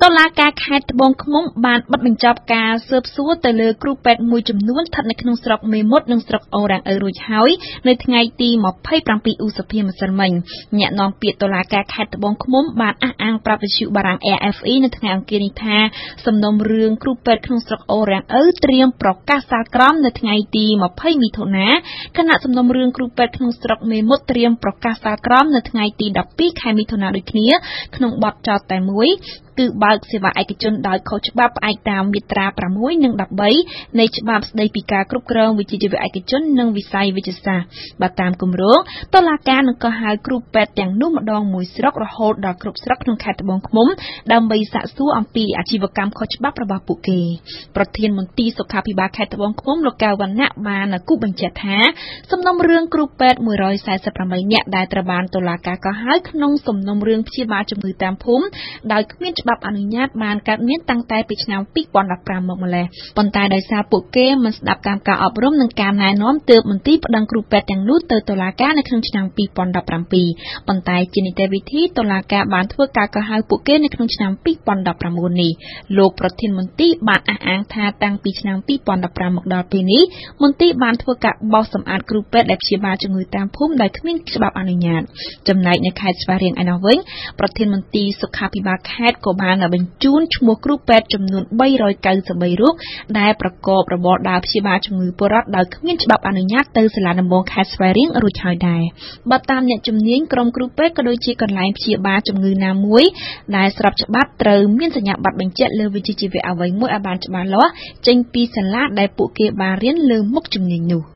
តុលាការខេត្តត្បូងឃ្មុំបានបិទបញ្ចប់ការស៊ើបសួរទៅលើគ្រូពេទ្យមួយចំនួនស្ថិតនៅក្នុងស្រុកមេមត់និងស្រុកអូរ៉ាំងឪរួចហើយនៅថ្ងៃទី27ឧសភាម្សិលមិញអ្នកនាំពាក្យតុលាការខេត្តត្បូងឃ្មុំបានអះអាងប្រាប់វិទ្យុបារាំង AFE នៅថ្ងៃអង្គារនេះថាសំណុំរឿងគ្រូពេទ្យក្នុងស្រុកអូរ៉ាំងឪត្រៀមប្រកាសសាលក្រមនៅថ្ងៃទី20មិថុនាខណៈសំណុំរឿងគ្រូពេទ្យក្នុងស្រុកមេមត់ត្រៀមប្រកាសសាលក្រមនៅថ្ងៃទី12ខែមិថុនាដូចគ្នាក្នុងបទចោទតែមួយគឺបើកសេវាឯកជនដោយខុសច្បាប់ផ្អែកតាមមាត្រា6និង13នៃច្បាប់ស្តីពីការគ្រប់គ្រងវិជ្ជាជីវៈឯកជននិងវិស័យវិទ្យាសាស្ត្របើតាមគម្រោងតុលាការនឹងកោះហៅគ្រូពេទ្យទាំងនោះម្ដងមួយស្រុករហូតដល់គ្រប់ស្រុកក្នុងខេត្តត្បូងឃ្មុំដើម្បីសាកសួរអំពីអាជីវកម្មខុសច្បាប់របស់ពួកគេប្រធានមន្ទីរសុខាភិបាលខេត្តត្បូងឃ្មុំលោកកៅវណ្ណៈបានគូបញ្ជាក់ថាសំណុំរឿងគ្រូពេទ្យ148នាក់ដែលត្រូវបានតុលាការកោះហៅក្នុងសំណុំរឿងព្យាបាលជំងឺតាមភូមិដោយគ្មានច្បាប់អនុញ្ញាតបានកើតមានតាំងតែពីឆ្នាំ2015មកម្ល៉េះប៉ុន្តែដោយសារពួកគេមិនស្ដាប់តាមការអប់រំនិងការណែនាំទើបមន្ទីរប្តឹងគ្រូពេទ្យទាំងនោះទៅតុលាការនៅក្នុងឆ្នាំ2017ប៉ុន្តែជានីតិវិធីតុលាការបានធ្វើការកោះហៅពួកគេនៅក្នុងឆ្នាំ2019នេះលោកប្រធានមន្ទីរបានអះអាងថាតាំងពីឆ្នាំ2015មកដល់ពេលនេះមន្ទីរបានធ្វើការបោសសម្អាតគ្រូពេទ្យដែលព្យាបាលជំងឺតាមភូមិដោយគ្មានច្បាប់អនុញ្ញាតចំណែកនៅខេត្តស្វាយរៀងឯណោះវិញប្រធានមន្ទីរសុខាភិបាលខេត្តក៏បានបញ្ជូនឈ្មោះគ្រូពេទ្យចំនួន393រូបដែលប្រកបរបរដើរព្យាបាលជំងឺពលរដ្ឋដោយគ្មានច្បាប់អនុញ្ញាតទៅសាលាដំបងខេត្តស្វាយរៀងរួចហើយដែរបើតាមអ្នកជំនាញក្រុមគ្រូពេទ្យក៏ដូចជាកន្លែងព្យាបាលជំងឺណាមួយដែលស្របច្បាប់ត្រូវមានសញ្ញាបត្របញ្ជាក់លើវិជ្ជាជីវៈអ្វីមួយឲ្យបានច្បាស់លាស់ចេញពីសាលាដែលពួកគេបានរៀនលើមុខជំនាញនោះ